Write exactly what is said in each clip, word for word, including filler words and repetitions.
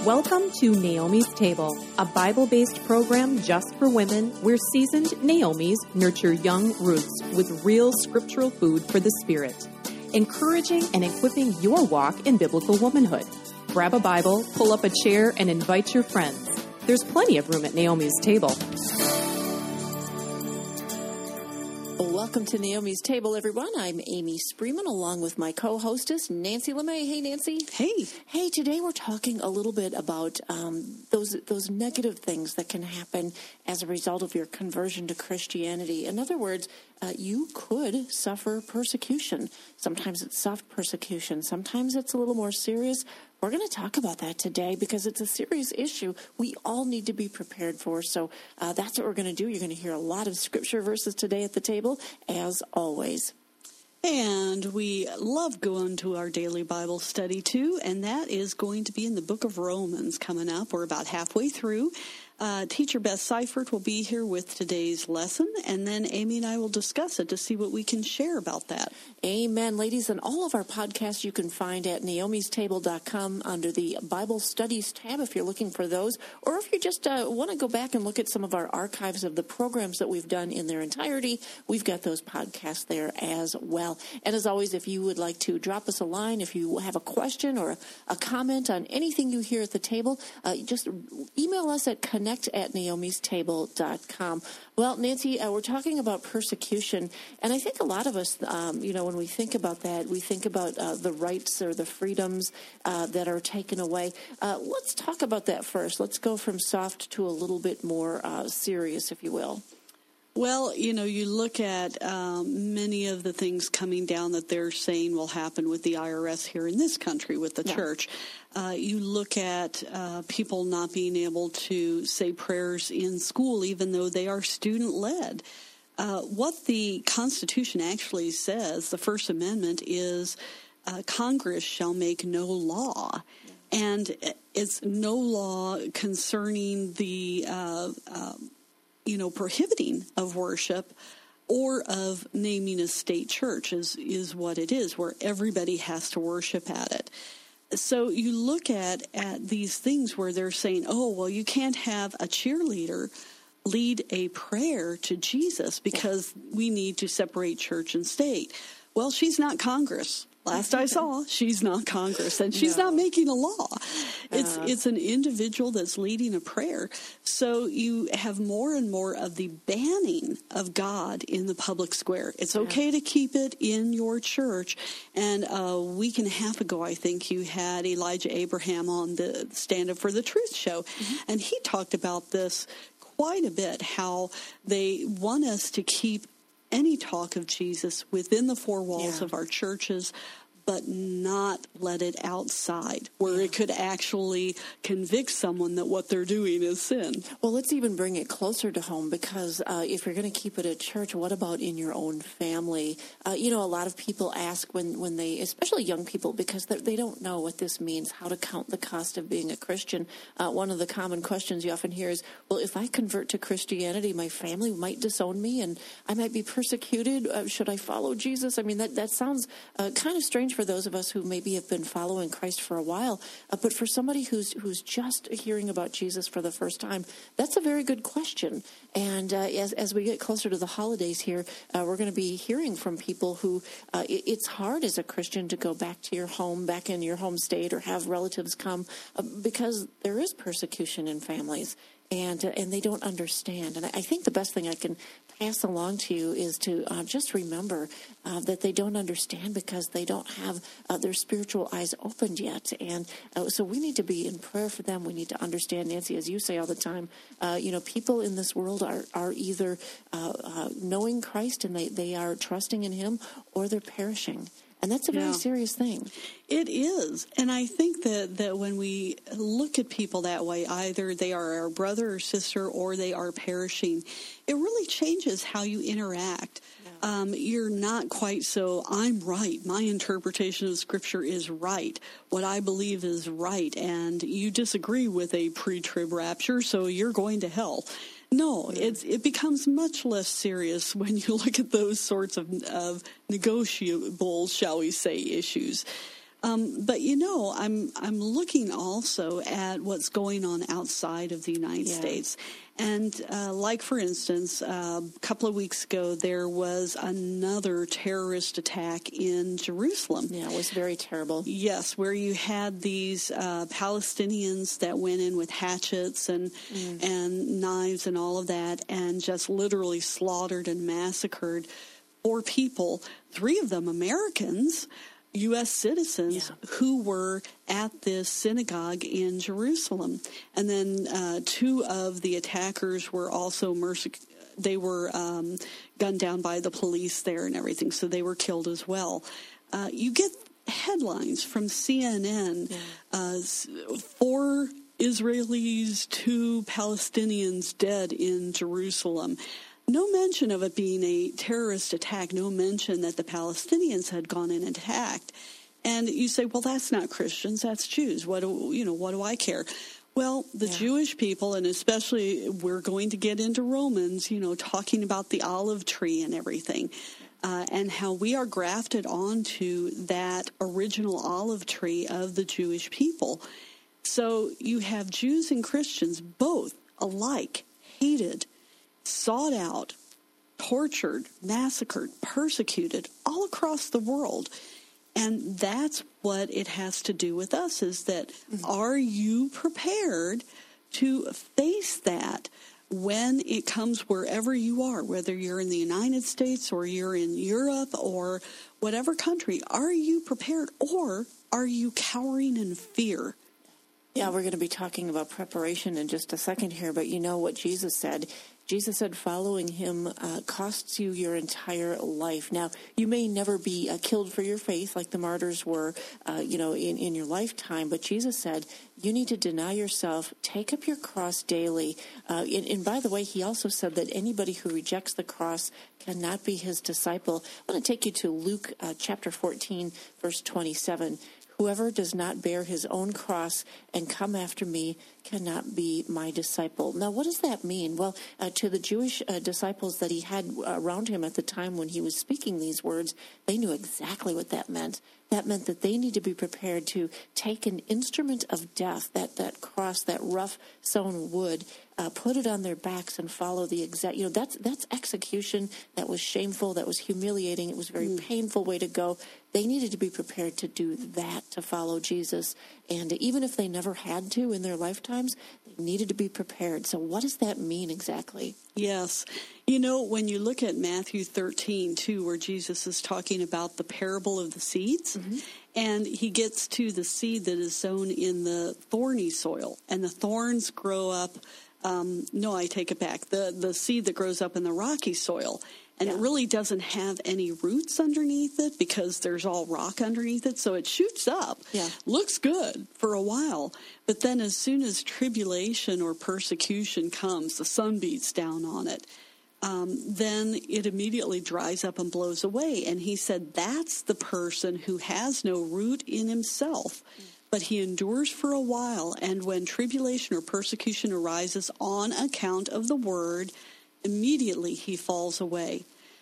Welcome to Naomi's Table, a Bible-based program just for women where seasoned Naomis nurture young Ruths with real scriptural food for the spirit, encouraging and equipping your walk in biblical womanhood. Grab a Bible, pull up a chair, and invite your friends. There's plenty of room at Naomi's Table. Welcome to Naomi's Table, everyone. I'm Amy Spreeman, along with my co-hostess, Nancy LeMay. Hey, Nancy. Hey. Hey, today we're talking a little bit about um, those those negative things that can happen as a result of your conversion to Christianity. In other words, uh, you could suffer persecution. Sometimes it's soft persecution. Sometimes it's a little more serious. We're going to talk about that today because it's a serious issue we all need to be prepared for. So uh, that's what we're going to do. You're going to hear a lot of scripture verses today at the table, as always. And we love going to our daily Bible study, too, and that is going to be in the book of Romans coming up. We're about halfway through. Uh, Teacher Beth Seifert will be here with today's lesson, and then Amy and I will discuss it to see what we can share about that. Amen, ladies. And all of our podcasts you can find at naomis table dot com under the Bible Studies tab if you're looking for those, or if you just uh, want to go back and look at some of our archives of the programs that we've done in their entirety, we've got those podcasts there as well. And as always, if you would like to drop us a line, if you have a question or a, a comment on anything you hear at the table, uh, just email us at connect at naomis table dot com. Well, Nancy, uh, we're talking about persecution, and I think a lot of us, um, you know, when we think about that, we think about uh, the rights or the freedoms uh, that are taken away. Uh, let's talk about that first. Let's go from soft to a little bit more uh, serious, if you will. Well, you know, you look at um, many of the things coming down that they're saying will happen with the I R S here in this country with the yeah. church. Uh, you look at uh, people not being able to say prayers in school, even though they are student-led. Uh, what the Constitution actually says, the First Amendment, is uh, Congress shall make no law. Yeah. And it's no law concerning the uh, uh, you know, prohibiting of worship or of naming a state church is, is what it is, where everybody has to worship at it. So you look at, at these things where they're saying, oh, well, you can't have a cheerleader lead a prayer to Jesus because we need to separate church and state. Well, she's not Congress. Last I saw, she's not Congress, and she's no. not making a law. It's uh, it's an individual that's leading a prayer. So you have more and more of the banning of God in the public square. It's okay yeah. to keep it in your church. And a week and a half ago, I think, you had Elijah Abraham on the Stand Up for the Truth show, mm-hmm. and he talked about this quite a bit, how they want us to keep any talk of Jesus within the four walls yeah. of our churches, but not let it outside, where yeah. it could actually convict someone that what they're doing is sin. Well, let's even bring it closer to home, because uh, if you're going to keep it at church, what about in your own family? Uh, you know, a lot of people ask when, when they, especially young people, because they don't know what this means, how to count the cost of being a Christian. Uh, one of the common questions you often hear is, well, if I convert to Christianity, my family might disown me and I might be persecuted. Uh, should I follow Jesus? I mean, that, that sounds uh, kind of strange for those of us who maybe have been following Christ for a while, uh, but for somebody who's who's just hearing about Jesus for the first time, that's a very good question. And uh, as as we get closer to the holidays here, uh, we're going to be hearing from people who uh, it, it's hard as a Christian to go back to your home, back in your home state, or have relatives come uh, because there is persecution in families. And uh, and they don't understand. And I think the best thing I can pass along to you is to uh, just remember uh, that they don't understand because they don't have uh, their spiritual eyes opened yet. And uh, so we need to be in prayer for them. We need to understand, Nancy, as you say all the time, uh, you know, people in this world are, are either uh, uh, knowing Christ and they, they are trusting in him, or they're perishing. And that's a very yeah. serious thing. It is. And I think that, that when we look at people that way, either they are our brother or sister or they are perishing, it really changes how you interact. Yeah. Um, you're not quite so, I'm right. My interpretation of Scripture is right. What I believe is right. And you disagree with a pre-trib rapture, so you're going to hell. No, it's, it becomes much less serious when you look at those sorts of, of negotiables, shall we say, issues. Um, but, you know, I'm I'm looking also at what's going on outside of the United Yeah. States. And uh, like, for instance, uh, a couple of weeks ago, there was another terrorist attack in Jerusalem. Yeah, it was very terrible. Yes, where you had these uh, Palestinians that went in with hatchets and mm. and knives and all of that, and just literally slaughtered and massacred four people, three of them Americans, U S citizens, yeah. who were at this synagogue in Jerusalem. And then uh, two of the attackers were also merc- they were um, gunned down by the police there and everything, so they were killed as well. Uh, you get headlines from C N N, yeah. uh, four Israelis, two Palestinians dead in Jerusalem. No mention of it being a terrorist attack, no mention that the Palestinians had gone in and attacked. And you say, well, that's not Christians, that's Jews. What do, you know, what do I care? Well, the yeah. Jewish people, and especially we're going to get into Romans, you know, talking about the olive tree and everything, uh, and how we are grafted onto that original olive tree of the Jewish people. So you have Jews and Christians both alike hated, sought out, tortured, massacred, persecuted all across the world. And that's what it has to do with us, is that mm-hmm. are you prepared to face that when it comes wherever you are, whether you're in the United States or you're in Europe or whatever country? Are you prepared, or are you cowering in fear? Yeah, we're going to be talking about preparation in just a second here, but you know what Jesus said. Jesus said following him uh, costs you your entire life. Now, you may never be uh, killed for your faith like the martyrs were, uh, you know, in, in your lifetime, but Jesus said you need to deny yourself, take up your cross daily. Uh, and, and by the way, he also said that anybody who rejects the cross cannot be his disciple. I want to take you to Luke uh, chapter fourteen, verse twenty-seven. Whoever does not bear his own cross and come after me cannot be my disciple. Now, what does that mean? Well, uh, to the Jewish uh, disciples that he had around him at the time when he was speaking these words, they knew exactly what that meant. That meant that they need to be prepared to take an instrument of death, that, that cross, that rough sewn wood, uh, put it on their backs and follow the exact, you know, that's that's execution. That was shameful. That was humiliating. It was a very mm. painful way to go. They needed to be prepared to do that, to follow Jesus. And even if they never had to in their lifetimes, they needed to be prepared. So what does that mean exactly? Yes. You know, when you look at Matthew thirteen, too, where Jesus is talking about the parable of the seeds, mm-hmm. and he gets to the seed that is sown in the thorny soil, and the thorns grow up. Um, no, I take it back. The, the seed that grows up in the rocky soil. And yeah. it really doesn't have any roots underneath it because there's all rock underneath it. So it shoots up, yeah. looks good for a while. But then as soon as tribulation or persecution comes, the sun beats down on it, um, then it immediately dries up and blows away. And he said that's the person who has no root in himself, but he endures for a while. And when tribulation or persecution arises on account of the word, immediately he falls away.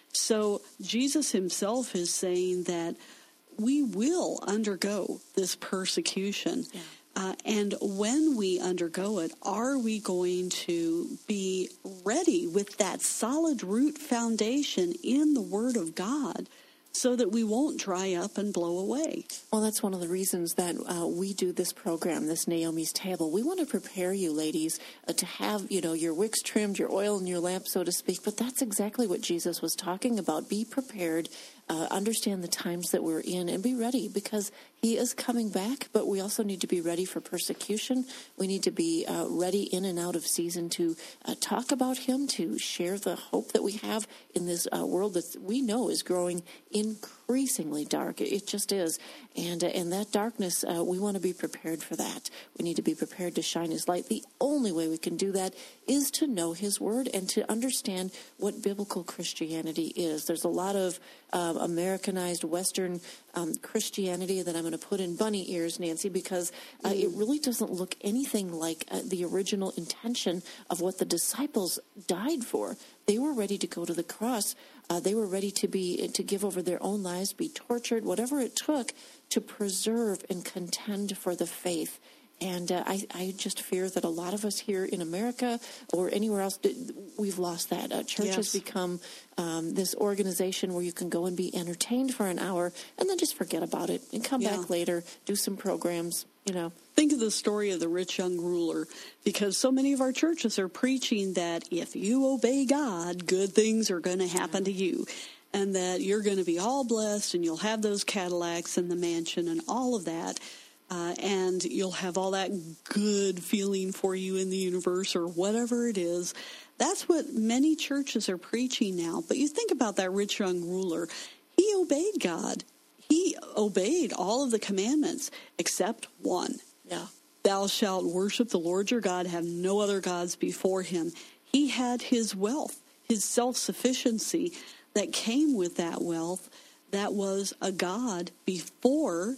So Jesus himself is saying that we will undergo this persecution. Yeah. Uh, and when we undergo it, are we going to be ready with that solid root foundation in the Word of God so that we won't dry up and blow away? Well, that's one of the reasons that uh, we do this program, this Naomi's Table. We want to prepare you, ladies, uh, to have, you know, your wicks trimmed, your oil in your lamp, so to speak. But that's exactly what Jesus was talking about. Be prepared. Uh, understand the times that we're in and be ready, because he is coming back, but we also need to be ready for persecution. We need to be uh, ready in and out of season to uh, talk about him, to share the hope that we have in this uh, world that we know is growing increasingly dark. It just is. And, uh, and that darkness, uh, we want to be prepared for that. We need to be prepared to shine his light. The only way we can do that is to know his word and to understand what biblical Christianity is. There's a lot of uh, Americanized Western um, Christianity that I'm going to put in bunny ears, Nancy, because uh, mm. it really doesn't look anything like uh, the original intention of what the disciples died for. they were ready to go to the cross. Uh, they were ready to be to give over their own lives, be tortured, whatever it took to preserve and contend for the faith. And uh, I, I just fear that a lot of us here in America or anywhere else, we've lost that. Uh, church yes. has become um, this organization where you can go and be entertained for an hour and then just forget about it and come yeah. back later, do some programs, you know. Think of the story of the rich young ruler, because so many of our churches are preaching that if you obey God, good things are going to happen to you, and that you're going to be all blessed and you'll have those Cadillacs and the mansion and all of that. Uh, and you'll have all that good feeling for you in the universe or whatever it is. That's what many churches are preaching now. But you think about that rich young ruler. He obeyed God. He obeyed all of the commandments except one. Yeah. Thou shalt worship the Lord your God, have no other gods before him. He had his wealth, his self-sufficiency that came with that wealth. That was a God before,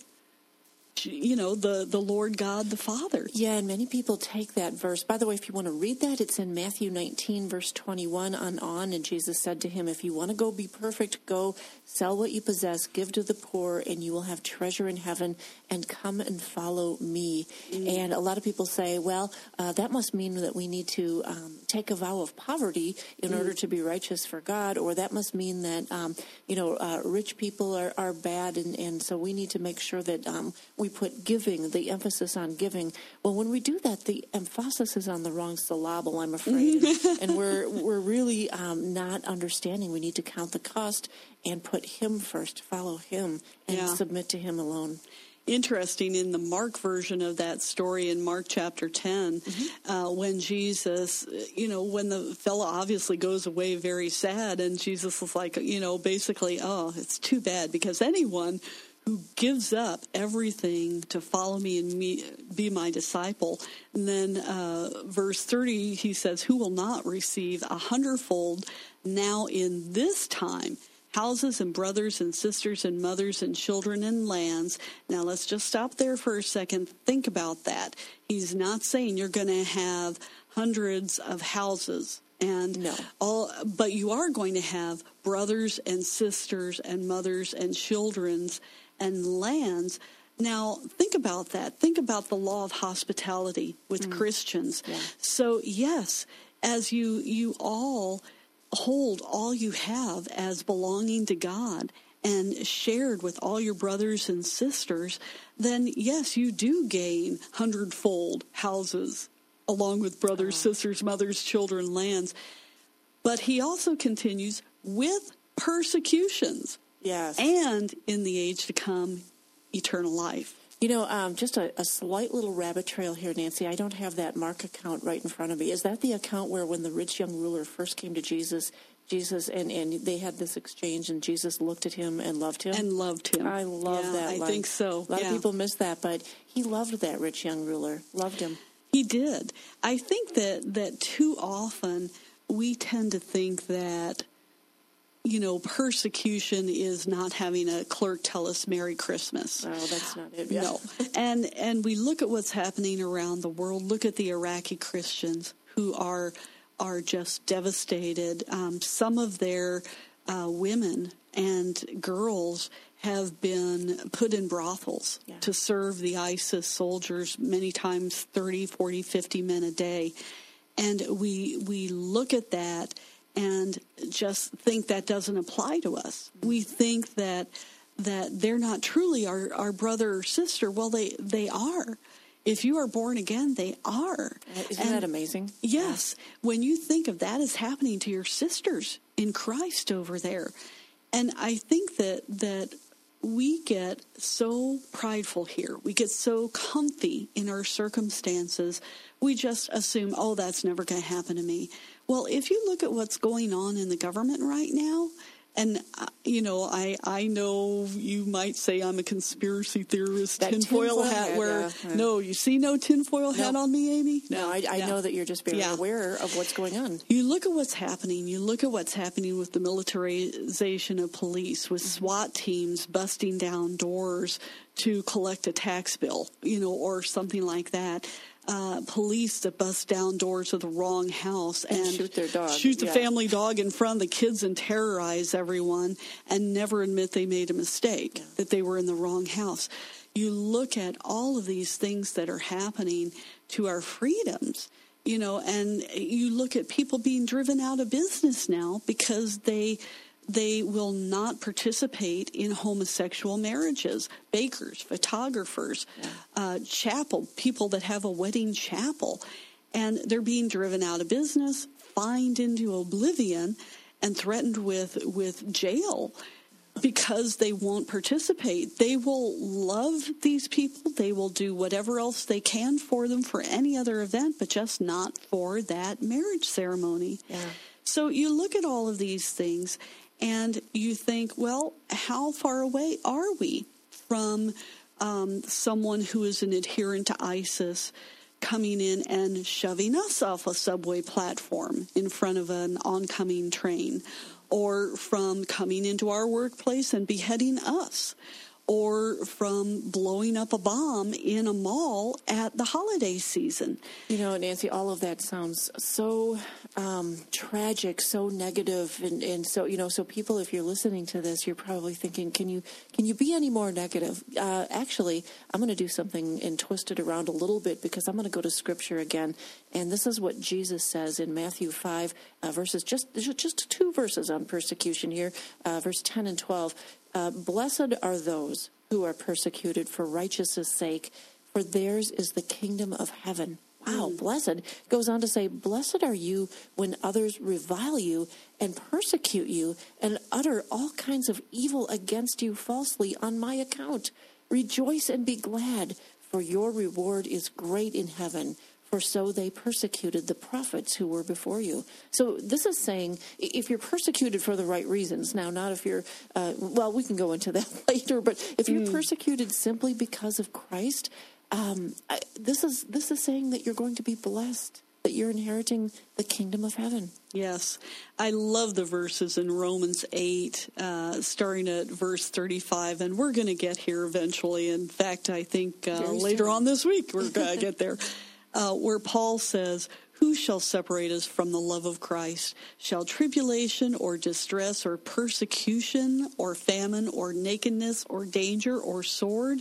you know, the, the Lord God, the Father. Yeah, and many people take that verse. By the way, if you want to read that, it's in Matthew nineteen, verse twenty-one on on. And Jesus said to him, if you want to go be perfect, go sell what you possess, give to the poor, and you will have treasure in heaven, and come and follow me. Mm. And a lot of people say, well, uh, that must mean that we need to um, take a vow of poverty in mm. order to be righteous for God, or that must mean that, um, you know, uh, rich people are, are bad, and, and so we need to make sure that um, we put giving, the emphasis on giving. Well, when we do that, the emphasis is on the wrong syllable, I'm afraid. and, and we're we're really um, not understanding. We need to count the cost and put him first, follow him, and yeah. submit to him alone. Interesting, in the Mark version of that story in Mark chapter ten, mm-hmm. uh, when Jesus, you know, when the fellow obviously goes away very sad, and Jesus is like, you know, basically, oh, it's too bad, because anyone who gives up everything to follow me and me, be my disciple. And then uh, verse thirty, he says, who will not receive a hundredfold now in this time, houses and brothers and sisters and mothers and children and lands. Now let's just stop there for a second. Think about that. He's not saying you're going to have hundreds of houses. And no. all, but you are going to have brothers and sisters and mothers and children's and lands. Now, think about that. Think about the law of hospitality with mm. Christians. Yeah. So, yes, as you you all hold all you have as belonging to God and shared with all your brothers and sisters, then, yes, you do gain hundredfold houses along with brothers, oh. sisters, mothers, children, lands. But he also continues with persecutions. Yes. And in the age to come, eternal life. You know, um, just a, a slight little rabbit trail here, Nancy. I don't have that Mark account right in front of me. Is that the account where when the rich young ruler first came to Jesus, Jesus and, and they had this exchange and Jesus looked at him and loved him? And loved him. I love yeah, that I line. think so. A lot yeah. of people miss that, but he loved that rich young ruler. Loved him. He did. I think that, that too often we tend to think that, you know, persecution is not having a clerk tell us Merry Christmas. Oh, that's not it. Yeah. No. And and we look at what's happening around the world. Look at the Iraqi Christians who are are just devastated. Um, some of their uh, women and girls have been put in brothels yeah. to serve the ISIS soldiers, many times thirty, forty, fifty men a day. And we we look at that and just think that doesn't apply to us. We think that that they're not truly our, our brother or sister. Well, they, they are. If you are born again, they are. Isn't and that amazing? Yes. When you think of that as happening to your sisters in Christ over there. And I think that that we get so prideful here. We get so comfy in our circumstances. We just assume, oh, that's never going to happen to me. Well, if you look at what's going on in the government right now, and, uh, you know, I, I know you might say I'm a conspiracy theorist, that tinfoil tinfoil hat, hat where, yeah, yeah. no, you see no tinfoil hat no. on me, Amy? No, no I, I yeah. know that you're just very yeah. aware of what's going on. You look at what's happening. You look at what's happening with the militarization of police, with SWAT teams busting down doors to collect a tax bill, you know, or something like that. Uh, police that bust down doors of the wrong house and, and shoot their dog. Shoot the yeah. family dog in front of the kids and terrorize everyone and never admit they made a mistake, yeah. that they were in the wrong house. You look at all of these things that are happening to our freedoms, you know, and you look at people being driven out of business now because they they will not participate in homosexual marriages. Bakers, photographers, yeah. uh, chapel, people that have a wedding chapel. And they're being driven out of business, fined into oblivion, and threatened with, with jail because they won't participate. They will love these people. They will do whatever else they can for them for any other event, but just not for that marriage ceremony. Yeah. So you look at all of these things, and you think, well, how far away are we from um, someone who is an adherent to ISIS coming in and shoving us off a subway platform in front of an oncoming train, or from coming into our workplace and beheading us, or from blowing up a bomb in a mall at the holiday season? You know, Nancy, all of that sounds so um, tragic, so negative, and, and so, you know, so people, if you're listening to this, you're probably thinking, can you can you be any more negative? Uh, actually, I'm going to do something and twist it around a little bit, because I'm going to go to Scripture again, and this is what Jesus says in Matthew five, uh, verses, just, just two verses on persecution here, uh, verse ten and twelve. Uh, Blessed are those who are persecuted for righteousness' sake, for theirs is the kingdom of heaven. Wow, mm. Blessed goes on to say, blessed are you when others revile you and persecute you and utter all kinds of evil against you falsely on my account. Rejoice and be glad, for your reward is great in heaven. For so they persecuted the prophets who were before you. So this is saying, if you're persecuted for the right reasons, now not if you're, uh, well, we can go into that later, but if you're mm. persecuted simply because of Christ, um, I, this is this is saying that you're going to be blessed, that you're inheriting the kingdom of heaven. Yes. I love the verses in Romans eight, uh, starting at verse thirty-five, and we're going to get here eventually. In fact, I think uh, later soon. on this week we're going to get there. Uh, where Paul says, who shall separate us from the love of Christ? Shall tribulation or distress or persecution or famine or nakedness or danger or sword?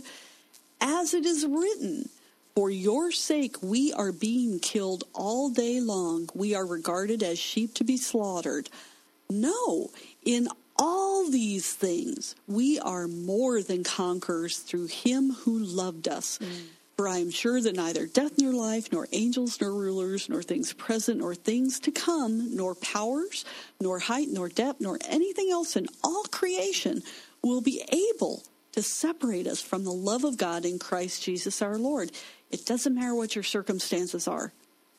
As it is written, for your sake we are being killed all day long. We are regarded as sheep to be slaughtered. No, in all these things we are more than conquerors through him who loved us. Mm. For I am sure that neither death nor life, nor angels nor rulers, nor things present, nor things to come, nor powers, nor height, nor depth, nor anything else in all creation will be able to separate us from the love of God in Christ Jesus our Lord. It doesn't matter what your circumstances are.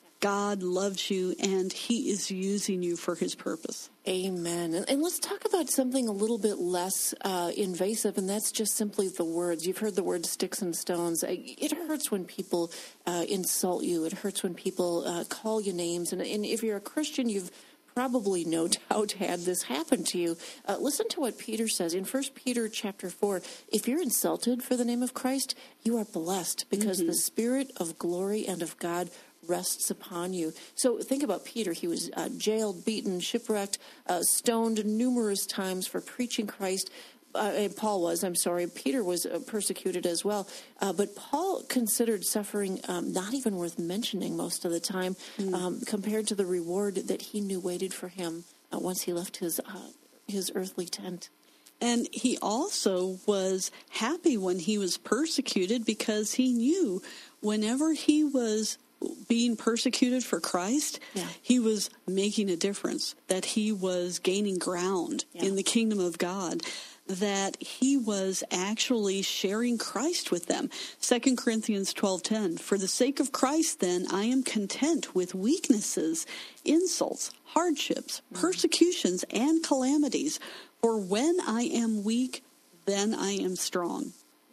God loves you, and he is using you for his purpose. Amen. And, and let's talk about something a little bit less uh, invasive, and that's just simply the words. You've heard the word sticks and stones. It hurts when people uh, insult you. It hurts when people uh, call you names. And, and if you're a Christian, you've probably no doubt had this happen to you. Uh, listen to what Peter says in First Peter chapter four. If you're insulted for the name of Christ, you are blessed, because mm-hmm. the Spirit of glory and of God rests upon you. So think about Peter. He was uh, jailed, beaten, shipwrecked, uh, stoned numerous times for preaching Christ. Uh, and Paul was, I'm sorry, Peter was uh, persecuted as well. Uh, but Paul considered suffering um, not even worth mentioning most of the time mm. um, compared to the reward that he knew waited for him uh, once he left his uh, his earthly tent. And he also was happy when he was persecuted, because he knew whenever he was being persecuted for Christ, yeah. he was making a difference, that he was gaining ground yeah. in the kingdom of God, that he was actually sharing Christ with them. Second Corinthians twelve ten, for the sake of Christ, then, I am content with weaknesses, insults, hardships, mm. persecutions, and calamities. For when I am weak, then I am strong.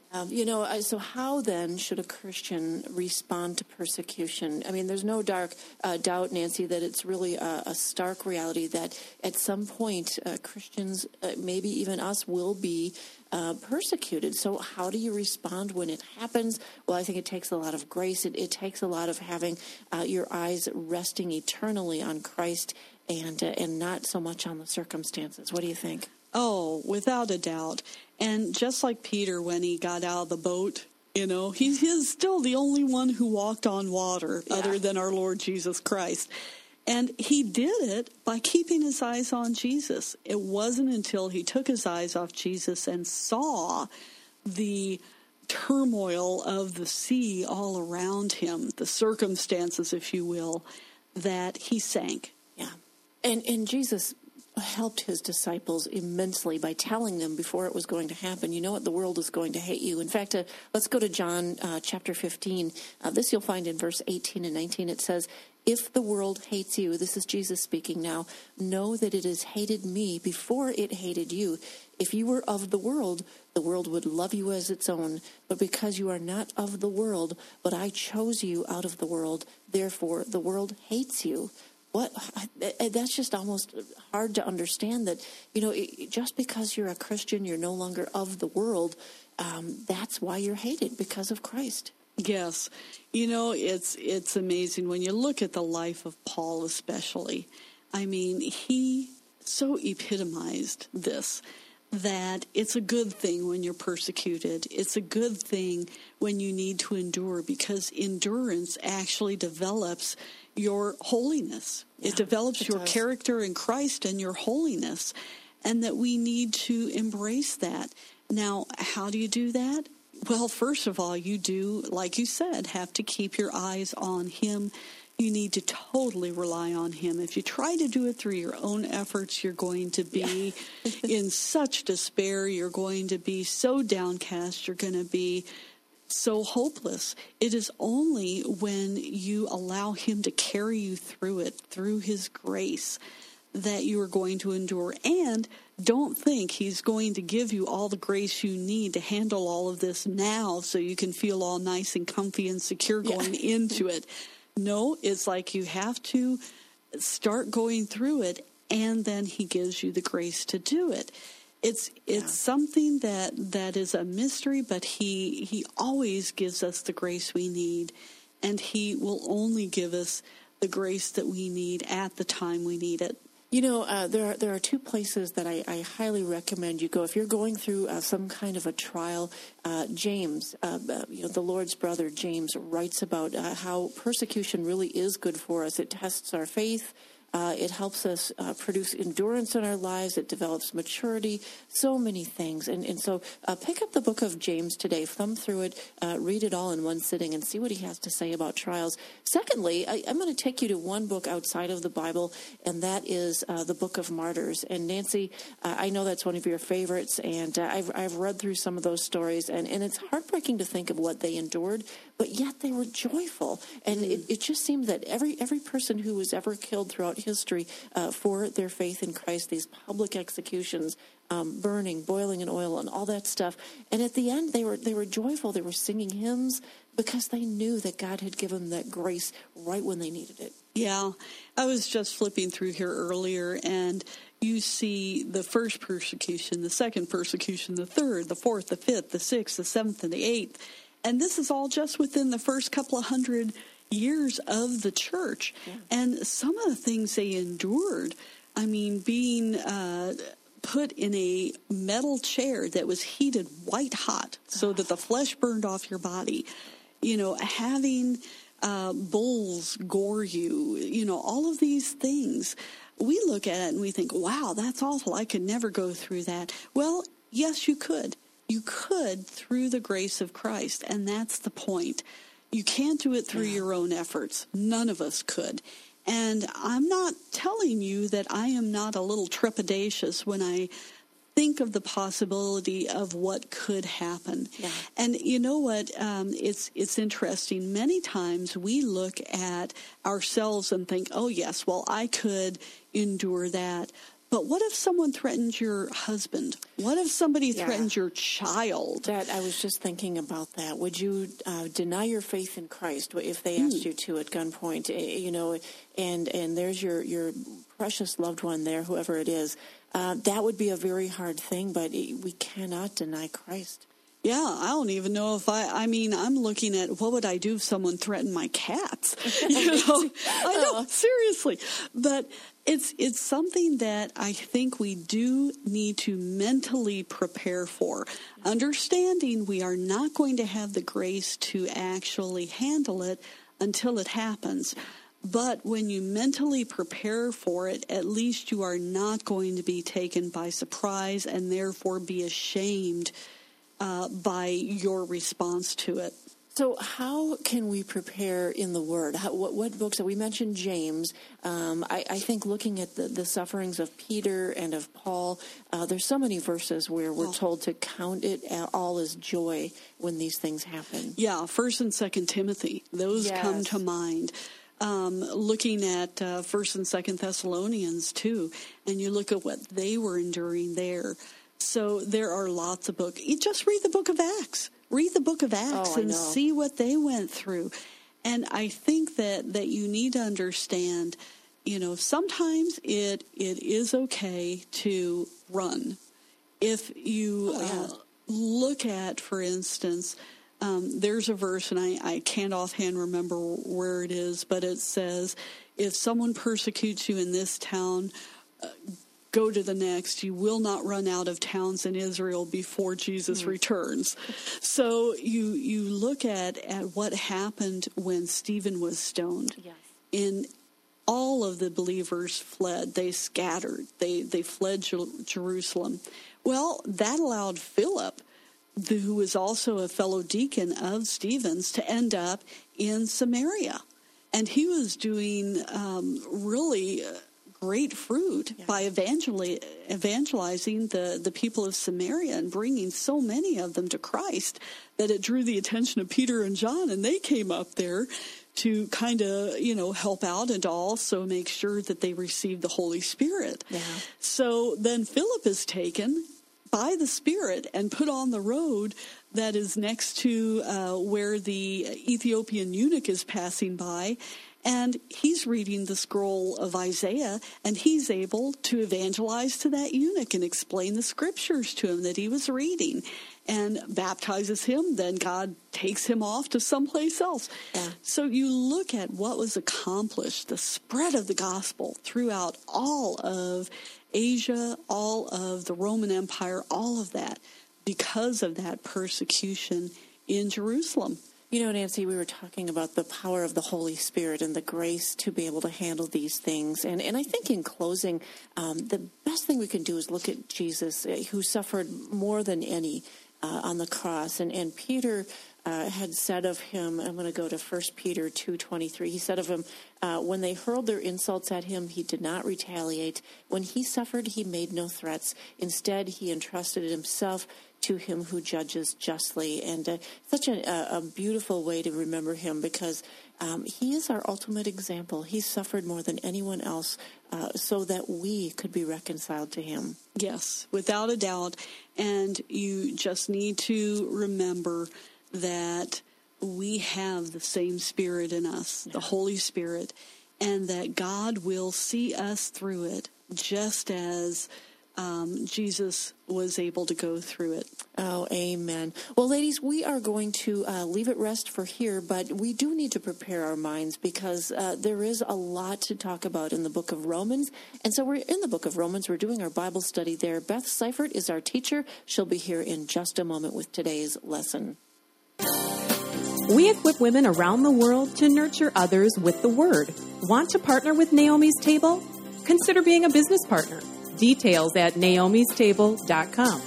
Um, you know, I- so how then should a Christian respond to persecution? I mean, there's no dark uh, doubt, Nancy, that it's really a, a stark reality that at some point uh, Christians, uh, maybe even us, will be uh, persecuted. So how do you respond when it happens? Well, I think it takes a lot of grace. It, it takes a lot of having uh, your eyes resting eternally on Christ and uh, and not so much on the circumstances. What do you think? Oh, without a doubt. And just like Peter when he got out of the boat, you know, he is still the only one who walked on water Yeah. other than our Lord Jesus Christ. And he did it by keeping his eyes on Jesus. It wasn't until he took his eyes off Jesus and saw the turmoil of the sea all around him, the circumstances, if you will, that he sank. Yeah. And and Jesus helped his disciples immensely by telling them before it was going to happen, you know what, the world is going to hate you. In fact, uh, let's go to John uh, chapter fifteen. Uh, this you'll find in verse eighteen and nineteen. It says, if the world hates you, this is Jesus speaking now, know that it has hated me before it hated you. If you were of the world, the world would love you as its own. But because you are not of the world, but I chose you out of the world, therefore the world hates you. What? That's just almost hard to understand that, you know, just because you're a Christian, you're no longer of the world. Um, that's why you're hated, because of Christ. Yes. You know, it's it's amazing when you look at the life of Paul especially. I mean, he so epitomized this, that it's a good thing when you're persecuted. It's a good thing when you need to endure, because endurance actually develops your holiness. Yeah, it develops it your does. character in Christ and your holiness, and that we need to embrace that. Now, how do you do that? Well, first of all, you do, like you said, have to keep your eyes on him. You need to totally rely on him. If you try to do it through your own efforts, you're going to be yeah. in such despair. You're going to be so downcast. You're going to be so hopeless. It is only when you allow him to carry you through it, through his grace, that you are going to endure. And don't think he's going to give you all the grace you need to handle all of this now so you can feel all nice and comfy and secure going yeah. into it. No, it's like you have to start going through it, and then he gives you the grace to do it. It's it's yeah. something that, that is a mystery, but he he always gives us the grace we need, and he will only give us the grace that we need at the time we need it. You know, uh, there are there are two places that I, I highly recommend you go if you're going through uh, some kind of a trial. Uh, James, uh, you know, the Lord's brother James, writes about uh, how persecution really is good for us. It tests our faith. Uh, it helps us uh, produce endurance in our lives. It develops maturity, so many things. And, and so uh, pick up the book of James today, thumb through it, uh, read it all in one sitting, and see what he has to say about trials. Secondly, I, I'm going to take you to one book outside of the Bible, and that is uh, the Book of Martyrs. And Nancy, uh, I know that's one of your favorites, and uh, I've, I've read through some of those stories, and, and it's heartbreaking to think of what they endured, but yet they were joyful. And mm. it, it just seemed that every every person who was ever killed throughout history uh, for their faith in Christ, these public executions, um, burning, boiling in oil, and all that stuff. And at the end, they were they were joyful. They were singing hymns because they knew that God had given them that grace right when they needed it. Yeah, I was just flipping through here earlier, and you see the first persecution, the second persecution, the third, the fourth, the fifth, the sixth, the seventh, and the eighth. And this is all just within the first couple of hundred years of the church. Yeah. And some of the things they endured, I mean, being uh, put in a metal chair that was heated white hot so that the flesh burned off your body, you know, having uh, bulls gore you, you know, all of these things. We look at it and we think, wow, that's awful. I could never go through that. Well, yes, you could. You could through the grace of Christ, and that's the point. You can't do it through yeah. your own efforts. None of us could. And I'm not telling you that I am not a little trepidatious when I think of the possibility of what could happen. Yeah. And you know what? Um, it's it's interesting. Many times we look at ourselves and think, oh, yes, well, I could endure that. But what if someone threatens your husband? What if somebody Yeah. threatens your child? That I was just thinking about that. Would you uh, deny your faith in Christ if they asked mm. you to at gunpoint? You know, and and there's your your precious loved one there, whoever it is. Uh, that would be a very hard thing, but we cannot deny Christ. Yeah, I don't even know if I, I mean, I'm looking at what would I do if someone threatened my cats? You know, I know, seriously. But it's it's something that I think we do need to mentally prepare for. Understanding we are not going to have the grace to actually handle it until it happens. But when you mentally prepare for it, at least you are not going to be taken by surprise and therefore be ashamed Uh, by your response to it. So how can we prepare in the Word? How, what, what books? We mentioned James. Um, I, I think looking at the, the sufferings of Peter and of Paul, uh, there's so many verses where we're oh. told to count it all as joy when these things happen. Yeah, First and Second Timothy, those yes. come to mind. Um, looking at uh, First and Second Thessalonians too, and you look at what they were enduring there. So there are lots of books. You just read the book of Acts. Read the book of Acts oh, and see what they went through. And I think that, that you need to understand, you know, sometimes it it is okay to run. If you oh, yeah. uh, look at, for instance, um, there's a verse, and I, I can't offhand remember where it is, but it says, if someone persecutes you in this town, uh, go to the next. You will not run out of towns in Israel before Jesus mm. returns. So you you look at, at what happened when Stephen was stoned. Yes. And all of the believers fled. They scattered. They, they fled Jer- Jerusalem. Well, that allowed Philip, the, who was also a fellow deacon of Stephen's, to end up in Samaria. And he was doing um, really... Uh, great fruit yeah. by evangeli- evangelizing the, the people of Samaria and bringing so many of them to Christ that it drew the attention of Peter and John, and they came up there to kind of, you know, help out and also make sure that they received the Holy Spirit. Yeah. So then Philip is taken by the Spirit and put on the road that is next to uh, where the Ethiopian eunuch is passing by. And he's reading the scroll of Isaiah, and he's able to evangelize to that eunuch and explain the scriptures to him that he was reading, and baptizes him. Then God takes him off to someplace else. Yeah. So you look at what was accomplished, the spread of the gospel throughout all of Asia, all of the Roman Empire, all of that, because of that persecution in Jerusalem. You know, Nancy, we were talking about the power of the Holy Spirit and the grace to be able to handle these things. And and I think in closing, um, the best thing we can do is look at Jesus, who suffered more than any uh, on the cross. And, and Peter uh, had said of him, I'm going to go to First Peter two twenty-three. He said of him, uh, when they hurled their insults at him, he did not retaliate. When he suffered, he made no threats. Instead, he entrusted himself to him who judges justly. And uh, such a, a beautiful way to remember him, because um, he is our ultimate example. He suffered more than anyone else uh, so that we could be reconciled to him. Yes, without a doubt. And you just need to remember that we have the same Spirit in us, yeah. the Holy Spirit, and that God will see us through it just as Um, Jesus was able to go through it. Oh, amen. Well, ladies, we are going to uh, leave it rest for here, but we do need to prepare our minds, because uh, there is a lot to talk about in the book of Romans. And so we're in the book of Romans. We're doing our Bible study there. Beth Seifert is our teacher. She'll be here in just a moment with today's lesson. We equip women around the world to nurture others with the Word. Want to partner with Naomi's Table? Consider being a business partner. Details at naomis table dot com.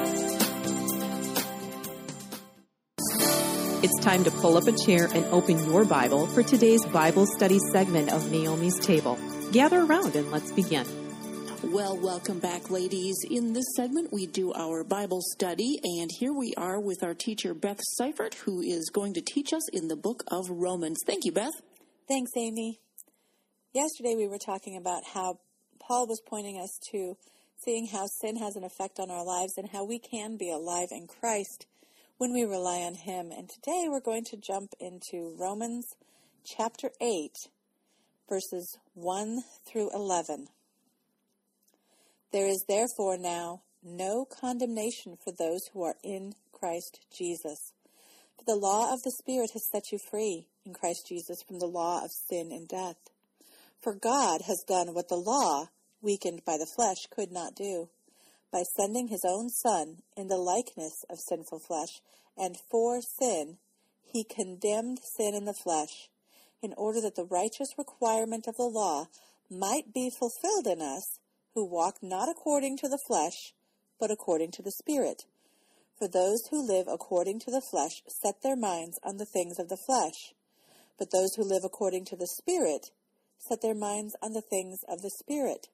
It's time to pull up a chair and open your Bible for today's Bible study segment of Naomi's Table. Gather around and let's begin. Well, welcome back, ladies. In this segment, we do our Bible study, and here we are with our teacher, Beth Seifert, who is going to teach us in the book of Romans. Thank you, Beth. Thanks, Amy. Yesterday we were talking about how Paul was pointing us to seeing how sin has an effect on our lives and how we can be alive in Christ when we rely on him. And today we're going to jump into Romans chapter eight, verses one through eleven. There is therefore now no condemnation for those who are in Christ Jesus. For the law of the Spirit has set you free in Christ Jesus from the law of sin and death. For God has done what the law, weakened by the flesh, could not do, by sending his own Son in the likeness of sinful flesh, and for sin he condemned sin in the flesh, in order that the righteous requirement of the law might be fulfilled in us, who walk not according to the flesh, but according to the Spirit. For those who live according to the flesh set their minds on the things of the flesh, but those who live according to the Spirit set their minds on the things of the Spirit.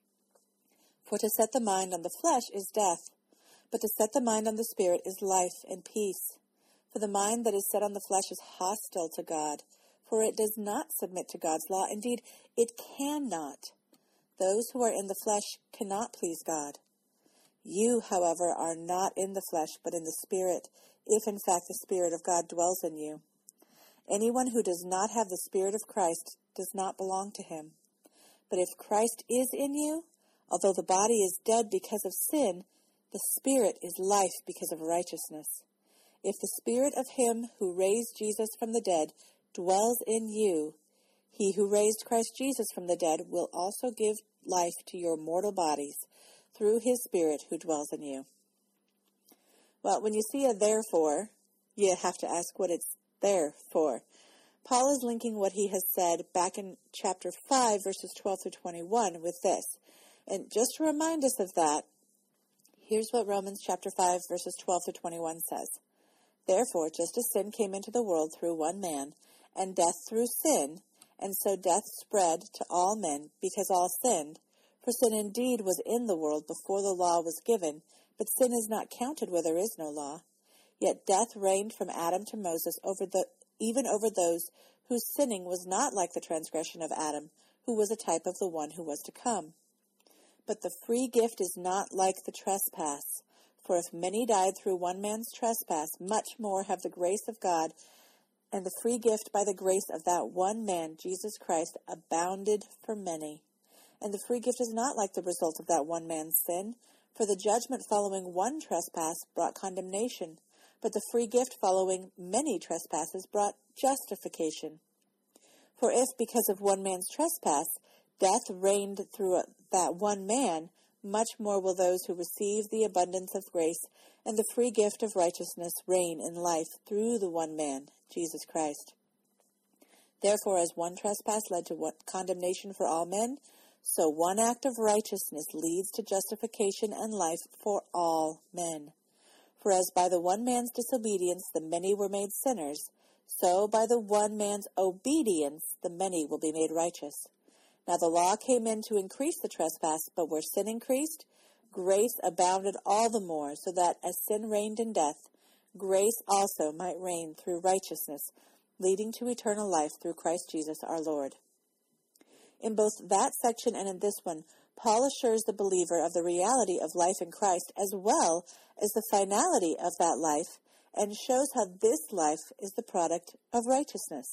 For to set the mind on the flesh is death, but to set the mind on the Spirit is life and peace. For the mind that is set on the flesh is hostile to God, for it does not submit to God's law. Indeed, it cannot. Those who are in the flesh cannot please God. You, however, are not in the flesh, but in the Spirit, if in fact the Spirit of God dwells in you. Anyone who does not have the Spirit of Christ does not belong to him. But if Christ is in you, although the body is dead because of sin, the Spirit is life because of righteousness. If the Spirit of him who raised Jesus from the dead dwells in you, he who raised Christ Jesus from the dead will also give life to your mortal bodies through his Spirit who dwells in you. Well, when you see a therefore, you have to ask what it's there for. Paul is linking what he has said back in chapter five, verses twelve through twenty-one with this. And just to remind us of that, here's what Romans chapter five, verses twelve through twenty-one says. Therefore, just as sin came into the world through one man, and death through sin, and so death spread to all men because all sinned. For sin indeed was in the world before the law was given, but sin is not counted where there is no law. Yet death reigned from Adam to Moses, over the even over those whose sinning was not like the transgression of Adam, who was a type of the one who was to come. But the free gift is not like the trespass. For if many died through one man's trespass, much more have the grace of God and the free gift by the grace of that one man, Jesus Christ, abounded for many. And the free gift is not like the result of that one man's sin, for the judgment following one trespass brought condemnation, but the free gift following many trespasses brought justification. For if, because of one man's trespass, death reigned through that one man, much more will those who receive the abundance of grace and the free gift of righteousness reign in life through the one man, Jesus Christ. Therefore, as one trespass led to condemnation for all men, so one act of righteousness leads to justification and life for all men. For as by the one man's disobedience the many were made sinners, so by the one man's obedience the many will be made righteous. Now the law came in to increase the trespass, but where sin increased, grace abounded all the more, so that as sin reigned in death, grace also might reign through righteousness, leading to eternal life through Christ Jesus our Lord. In both that section and in this one, Paul assures the believer of the reality of life in Christ as well as the finality of that life, and shows how this life is the product of righteousness.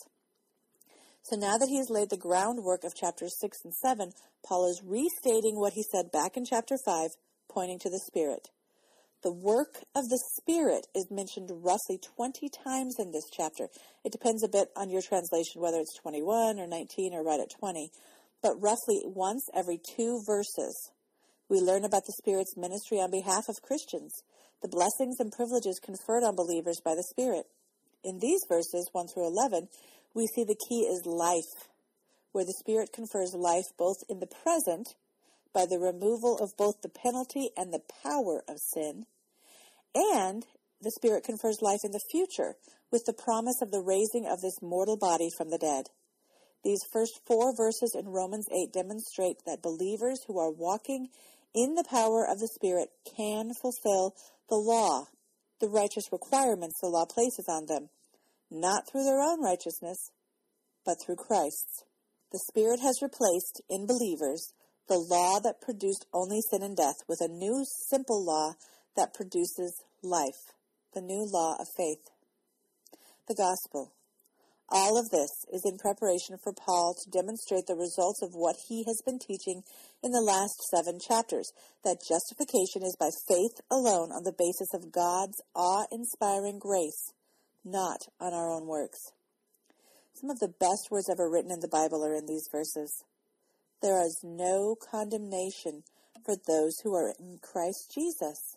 So now that he has laid the groundwork of chapters six and seven, Paul is restating what he said back in chapter five, pointing to the Spirit. The work of the Spirit is mentioned roughly twenty times in this chapter. It depends a bit on your translation, whether it's twenty-one or nineteen or right at twenty. But roughly once every two verses, we learn about the Spirit's ministry on behalf of Christians, the blessings and privileges conferred on believers by the Spirit. In these verses, one through eleven, we see the key is life, where the Spirit confers life both in the present, by the removal of both the penalty and the power of sin, and the Spirit confers life in the future, with the promise of the raising of this mortal body from the dead. These first four verses in Romans eight demonstrate that believers who are walking in the power of the Spirit can fulfill the law, the righteous requirements the law places on them, not through their own righteousness, but through Christ's. The Spirit has replaced, in believers, the law that produced only sin and death with a new simple law that produces life, the new law of faith, the gospel. All of this is in preparation for Paul to demonstrate the results of what he has been teaching in the last seven chapters, that justification is by faith alone on the basis of God's awe-inspiring grace, not on our own works. Some of the best words ever written in the Bible are in these verses. There is no condemnation for those who are in Christ Jesus.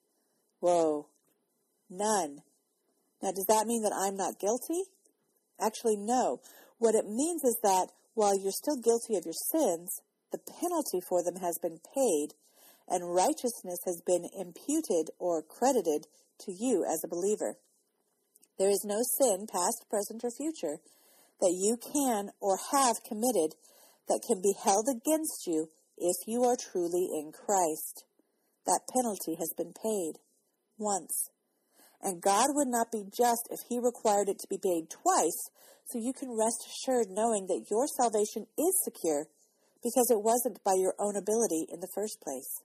Whoa, none. Now, does that mean that I'm not guilty? Actually, no. What it means is that while you're still guilty of your sins, the penalty for them has been paid, and righteousness has been imputed or credited to you as a believer. There is no sin, past, present, or future, that you can or have committed that can be held against you if you are truly in Christ. That penalty has been paid once. And God would not be just if he required it to be paid twice, so you can rest assured knowing that your salvation is secure because it wasn't by your own ability in the first place.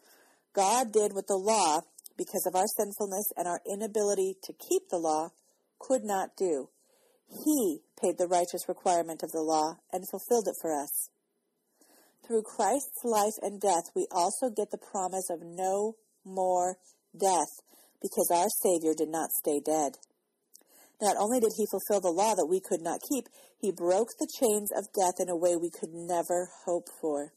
God did what the law, because of our sinfulness and our inability to keep the law, could not do. He paid the righteous requirement of the law and fulfilled it for us. Through Christ's life and death, we also get the promise of no more death, because our Savior did not stay dead. Not only did he fulfill the law that we could not keep, he broke the chains of death in a way we could never hope for.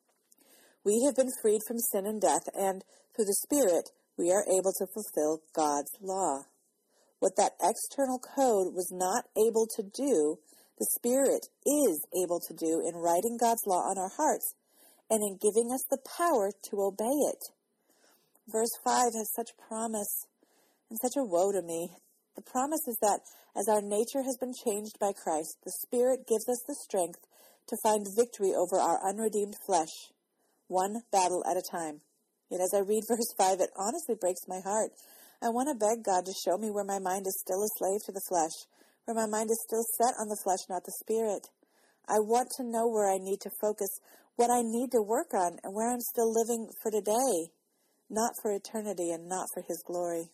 We have been freed from sin and death, and through the Spirit, we are able to fulfill God's law. What that external code was not able to do, the Spirit is able to do in writing God's law on our hearts and in giving us the power to obey it. Verse five has such promise and such a woe to me. The promise is that as our nature has been changed by Christ, the Spirit gives us the strength to find victory over our unredeemed flesh, one battle at a time. Yet as I read verse five, it honestly breaks my heart. I want to beg God to show me where my mind is still a slave to the flesh, where my mind is still set on the flesh, not the Spirit. I want to know where I need to focus, what I need to work on, and where I'm still living for today, not for eternity and not for his glory.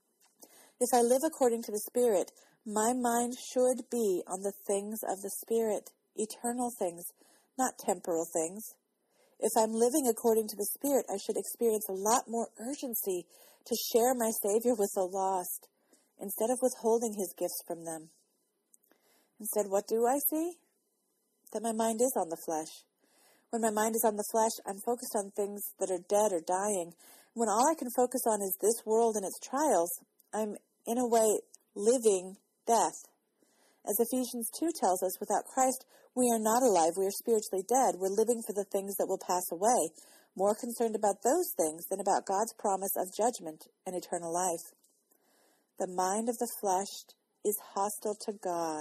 If I live according to the Spirit, my mind should be on the things of the Spirit, eternal things, not temporal things. If I'm living according to the Spirit, I should experience a lot more urgency to share my Savior with the lost, instead of withholding his gifts from them. Instead, what do I see? That my mind is on the flesh. When my mind is on the flesh, I'm focused on things that are dead or dying. When all I can focus on is this world and its trials, I'm, in a way, living death. As Ephesians two tells us, without Christ, we are not alive. We are spiritually dead. We're living for the things that will pass away, more concerned about those things than about God's promise of judgment and eternal life. The mind of the flesh is hostile to God.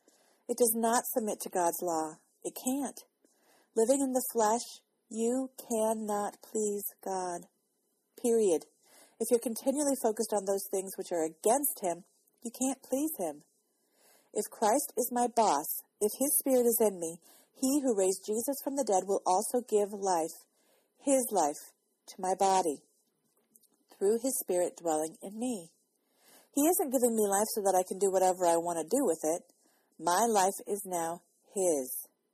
It does not submit to God's law. It can't. Living in the flesh, you cannot please God. Period. If you're continually focused on those things which are against him, you can't please him. If Christ is my boss, if his Spirit is in me, he who raised Jesus from the dead will also give life, his life, to my body, through his Spirit dwelling in me. He isn't giving me life so that I can do whatever I want to do with it. My life is now his.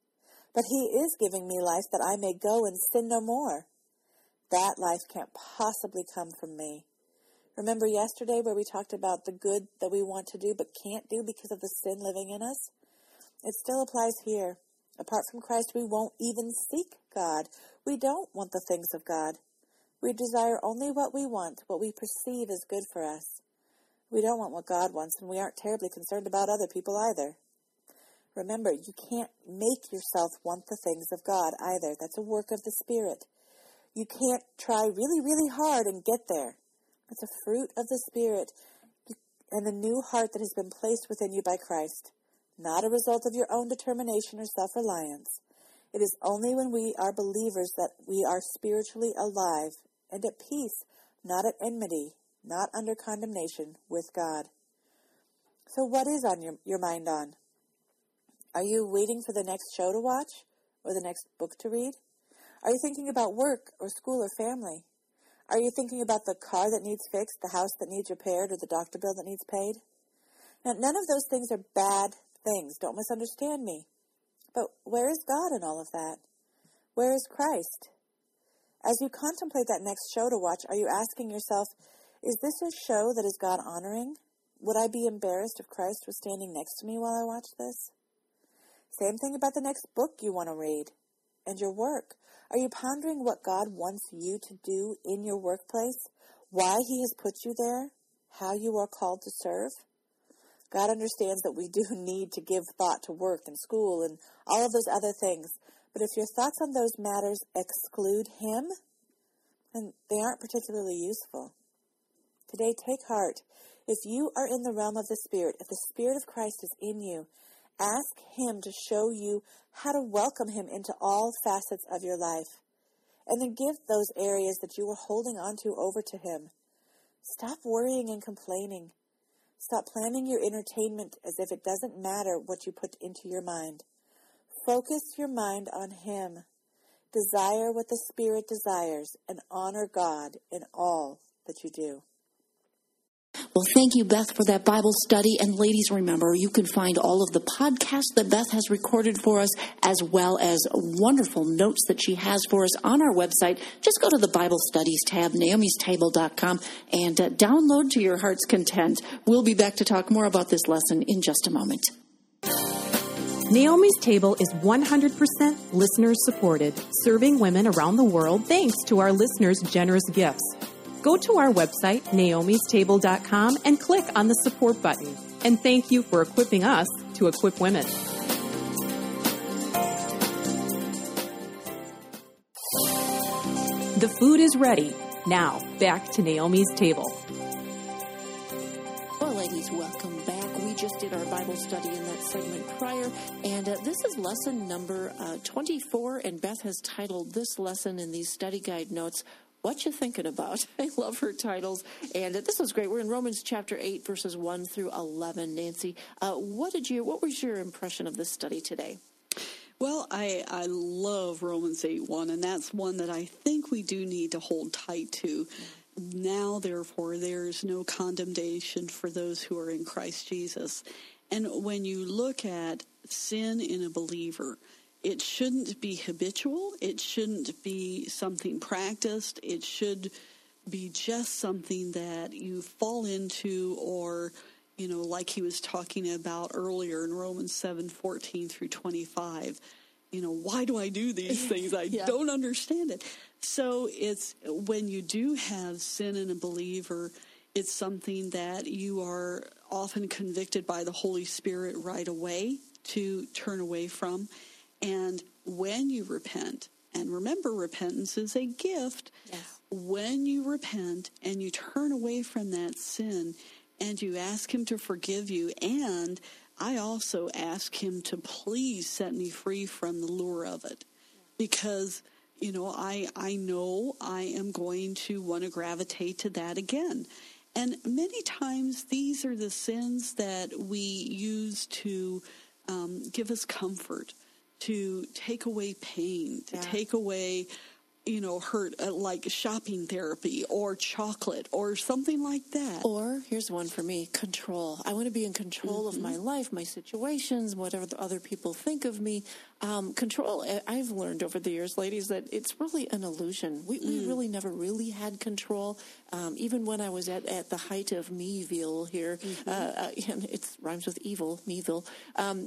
But he is giving me life that I may go and sin no more. That life can't possibly come from me. Remember yesterday where we talked about the good that we want to do but can't do because of the sin living in us? It still applies here. Apart from Christ, we won't even seek God. We don't want the things of God. We desire only what we want, what we perceive as good for us. We don't want what God wants, and we aren't terribly concerned about other people either. Remember, you can't make yourself want the things of God either. That's a work of the Spirit. You can't try really, really hard and get there. It's a fruit of the Spirit and the new heart that has been placed within you by Christ, not a result of your own determination or self-reliance. It is only when we are believers that we are spiritually alive and at peace, not at enmity, not under condemnation with God. So what is on your, your mind on? Are you waiting for the next show to watch or the next book to read? Are you thinking about work or school or family? Are you thinking about the car that needs fixed, the house that needs repaired, or the doctor bill that needs paid? Now, none of those things are bad things. Don't misunderstand me. But where is God in all of that? Where is Christ? As you contemplate that next show to watch, are you asking yourself, is this a show that is God honoring? Would I be embarrassed if Christ was standing next to me while I watched this? Same thing about the next book you want to read and your work. Are you pondering what God wants you to do in your workplace? Why He has put you there? How you are called to serve? God understands that we do need to give thought to work and school and all of those other things. But if your thoughts on those matters exclude Him, then they aren't particularly useful. Today, take heart. If you are in the realm of the Spirit, if the Spirit of Christ is in you, ask Him to show you how to welcome Him into all facets of your life. And then give those areas that you were holding on to over to Him. Stop worrying and complaining. Stop planning your entertainment as if it doesn't matter what you put into your mind. Focus your mind on Him. Desire what the Spirit desires and honor God in all that you do. Well, thank you, Beth, for that Bible study. And ladies, remember, you can find all of the podcasts that Beth has recorded for us, as well as wonderful notes that she has for us on our website. Just go to the Bible Studies tab, naomis table dot com, and uh, download to your heart's content. We'll be back to talk more about this lesson in just a moment. Naomi's Table is one hundred percent listener-supported, serving women around the world thanks to our listeners' generous gifts. Go to our website, naomis table dot com, and click on the support button. And thank you for equipping us to equip women. The food is ready. Now, back to Naomi's Table. Well, ladies, welcome back. We just did our Bible study in that segment prior, and uh, this is lesson number uh, twenty-four, and Beth has titled this lesson in these study guide notes, What You Thinking About? I love her titles. And uh, this was great. We're in Romans chapter eight, verses one through eleven. Nancy, uh, what did you, what was your impression of this study today? Well, I, I love Romans eight one, and that's one that I think we do need to hold tight to. Now, therefore, there is no condemnation for those who are in Christ Jesus. And when you look at sin in a believer, it shouldn't be habitual. It shouldn't be something practiced. It should be just something that you fall into, or, you know, like he was talking about earlier in Romans seven fourteen through twenty-five. You know, why do I do these things? I yeah. don't understand it. So it's when you do have sin in a believer, it's something that you are often convicted by the Holy Spirit right away to turn away from. And when you repent, and remember, repentance is a gift. Yes. When you repent and you turn away from that sin and you ask Him to forgive you, and I also ask Him to please set me free from the lure of it, because, you know, I, I know I am going to want to gravitate to that again. And many times these are the sins that we use to um, give us comfort, to take away pain, to yeah. take away, you know, hurt, uh, like shopping therapy or chocolate or something like that. Or, here's one for me, control. I want to be in control mm-hmm. of my life, my situations, whatever the other people think of me. Um, control, I've learned over the years, ladies, that it's really an illusion. We, mm. we really never really had control. Um, even when I was at, at the height of Meville here, mm-hmm. uh, and it rhymes with evil, Meville, um,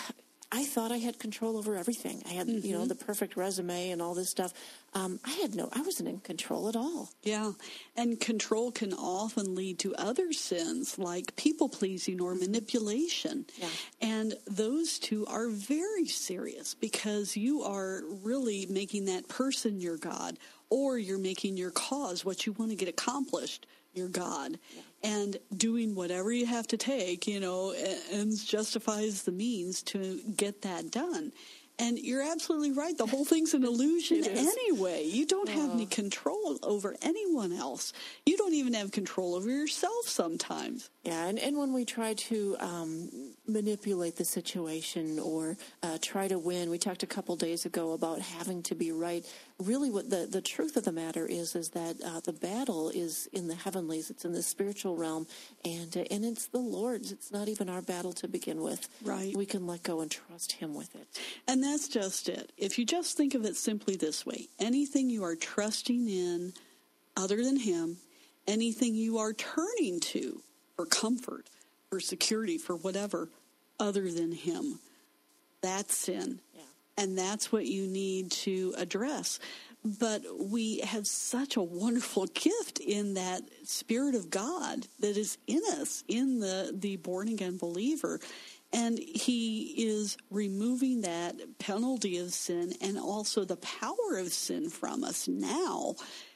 I thought I had control over everything. I had, mm-hmm. you know, the perfect resume and all this stuff. Um, I had no, I wasn't in control at all. Yeah. And control can often lead to other sins like people-pleasing or manipulation. Yeah. And those two are very serious, because you are really making that person your God, or you're making your cause, what you want to get accomplished, your God. Yeah. And doing whatever you have to take, you know, ends justifies the means to get that done. And you're absolutely right. The whole thing's an illusion anyway. You don't have any control over anyone else. You don't even have control over yourself sometimes. Yeah, and, and when we try to um, manipulate the situation or uh, try to win, we talked a couple days ago about having to be right. Really what the, the truth of the matter is is that uh, the battle is in the heavenlies. It's in the spiritual realm, and uh, and it's the Lord's. It's not even our battle to begin with. Right. We can let go and trust Him with it. And that's just it. If you just think of it simply this way, anything you are trusting in other than Him, anything you are turning to for comfort, for security, for whatever other than Him, that's sin. Yeah. And that's what you need to address. But we have such a wonderful gift in that Spirit of God that is in us, in the, the born-again believer. And He is removing that penalty of sin and also the power of sin from us now.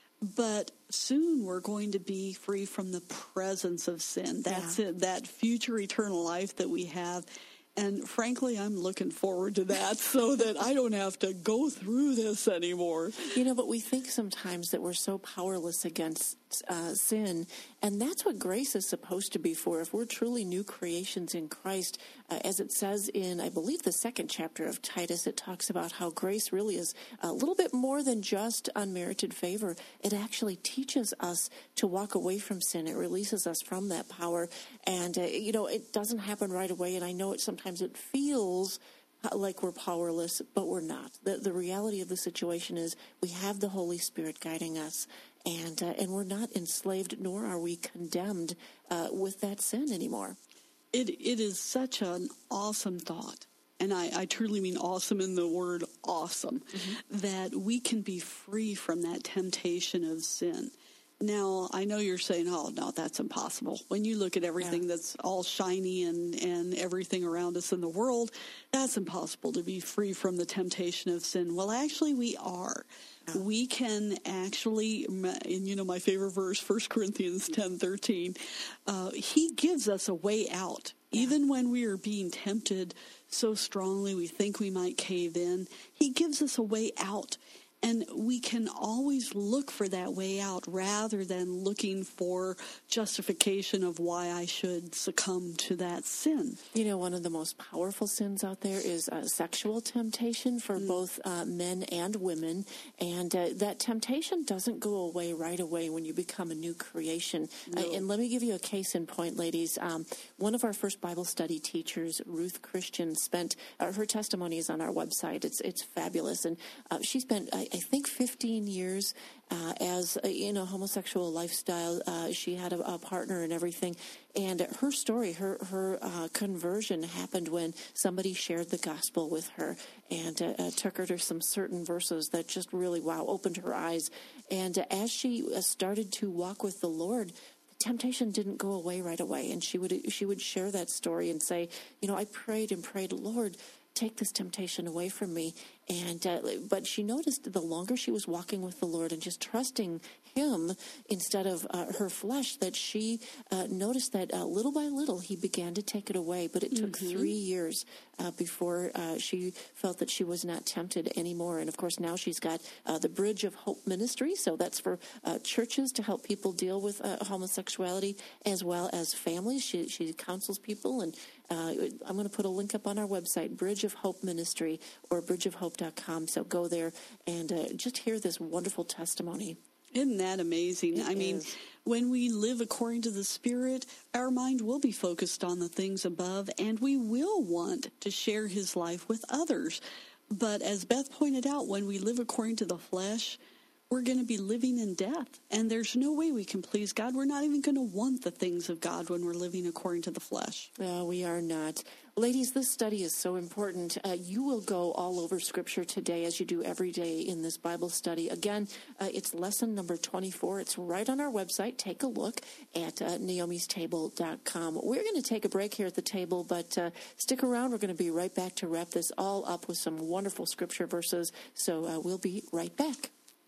But soon we're going to be free from the presence of sin. That's yeah. it, that future eternal life that we have. And frankly, I'm looking forward to that so that I don't have to go through this anymore. You know, but we think sometimes that we're so powerless against uh, sin, and that's what grace is supposed to be for. If we're truly new creations in Christ, uh, as it says in, I believe, the second chapter of Titus, it talks about how grace really is a little bit more than just unmerited favor. It actually teaches us to walk away from sin. It releases us from that power, and, uh, you know, it doesn't happen right away, and I know it sometimes it feels like we're powerless, but we're not. The, the reality of the situation is we have the Holy Spirit guiding us, and uh, and we're not enslaved, nor are we condemned uh, with that sin anymore. It It is such an awesome thought, and I, I truly mean awesome in the word awesome, mm-hmm. that we can be free from that temptation of sin. Now, I know you're saying, oh, no, that's impossible. When you look at everything yeah. that's all shiny and, and everything around us in the world, that's impossible to be free from the temptation of sin. Well, actually, we are. Yeah. We can actually, and you know my favorite verse, First Corinthians ten thirteen, uh, He gives us a way out. Yeah. Even when we are being tempted so strongly we think we might cave in, He gives us a way out. And we can always look for that way out rather than looking for justification of why I should succumb to that sin. You know, one of the most powerful sins out there is uh, sexual temptation for mm. both uh, men and women. And uh, that temptation doesn't go away right away when you become a new creation. No. Uh, and let me give you a case in point, ladies. Um, one of our first Bible study teachers, Ruth Christian, spent, uh, her testimony is on our website. It's, it's fabulous. And uh, she spent, I, I think, fifteen years uh, as a, in a homosexual lifestyle. Uh, she had a, a partner and everything. And her story, her her uh, conversion happened when somebody shared the gospel with her and uh, uh, took her to some certain verses that just really, wow, opened her eyes. And uh, as she uh, started to walk with the Lord, temptation didn't go away right away. And she would she would share that story and say, you know, I prayed and prayed, Lord, take this temptation away from me. And uh, but she noticed the longer she was walking with the Lord and just trusting Him instead of uh, her flesh, that she uh, noticed that uh, little by little He began to take it away. But it took mm-hmm. three years uh, before uh, she felt that she was not tempted anymore. And of course now she's got uh, the Bridge of Hope Ministry, so that's for uh, churches to help people deal with uh, homosexuality as well as families. She she counsels people, and uh, I'm going to put a link up on our website, Bridge of Hope Ministry or bridge of hope dot com. So go there and uh, just hear this wonderful testimony. Isn't that amazing? It I mean, is. When we live according to the Spirit, our mind will be focused on the things above, and we will want to share His life with others. But as Beth pointed out, when we live according to the flesh, we're going to be living in death, and there's no way we can please God. We're not even going to want the things of God when we're living according to the flesh. No, we are not. Ladies, this study is so important. Uh, you will go all over Scripture today, as you do every day in this Bible study. Again, uh, it's lesson number twenty-four. It's right on our website. Take a look at uh, naomis table dot com. We're going to take a break here at the table, but uh, stick around. We're going to be right back to wrap this all up with some wonderful Scripture verses. So uh, we'll be right back.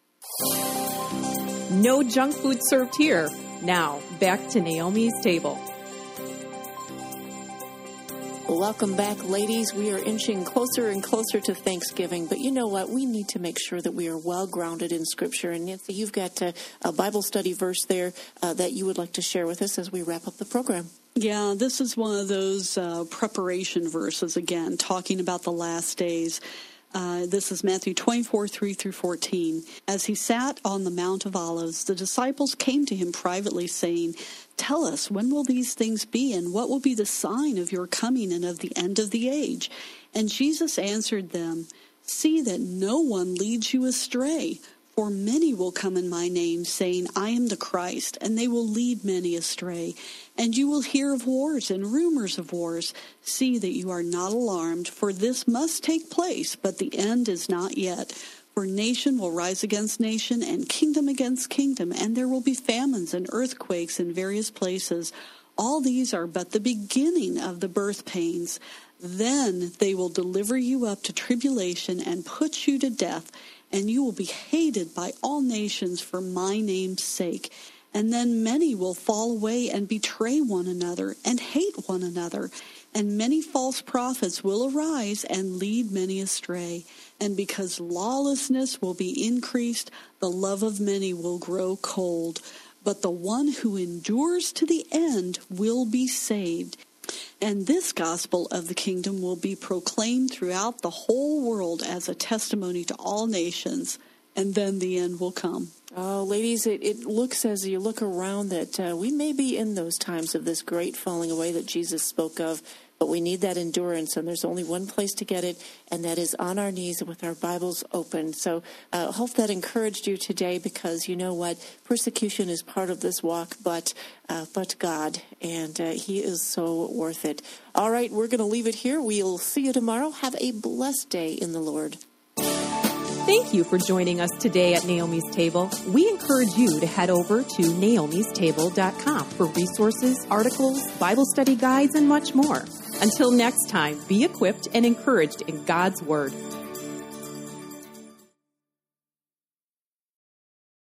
No junk food served here. Now, back to Naomi's Table. Welcome back, ladies. We are inching closer and closer to Thanksgiving, but you know what? We need to make sure that we are well grounded in Scripture. And Nancy, you've got a, a Bible study verse there uh, that you would like to share with us as we wrap up the program. Yeah, this is one of those uh, preparation verses, again, talking about the last days. Uh, this is Matthew twenty-four, three through fourteen. As he sat on the Mount of Olives, the disciples came to him privately, saying, "Tell us, when will these things be, and what will be the sign of your coming and of the end of the age?" And Jesus answered them, "See that no one leads you astray. For many will come in my name, saying, 'I am the Christ,' and they will lead many astray. And you will hear of wars and rumors of wars. See that you are not alarmed, for this must take place, but the end is not yet. For nation will rise against nation, and kingdom against kingdom, and there will be famines and earthquakes in various places. All these are but the beginning of the birth pains. Then they will deliver you up to tribulation and put you to death, and you will be hated by all nations for my name's sake. And then many will fall away and betray one another and hate one another. And many false prophets will arise and lead many astray. And because lawlessness will be increased, the love of many will grow cold. But the one who endures to the end will be saved. And this gospel of the kingdom will be proclaimed throughout the whole world as a testimony to all nations, and then the end will come." Oh, ladies, it, it looks as you look around that uh, we may be in those times of this great falling away that Jesus spoke of, but we need that endurance, and there's only one place to get it, and that is on our knees with our Bibles open. So I uh, hope that encouraged you today, because you know what? Persecution is part of this walk, but uh, but God, and uh, he is so worth it. All right, we're going to leave it here. We'll see you tomorrow. Have a blessed day in the Lord. Thank you for joining us today at Naomi's Table. We encourage you to head over to naomis table dot com for resources, articles, Bible study guides, and much more. Until next time, be equipped and encouraged in God's Word.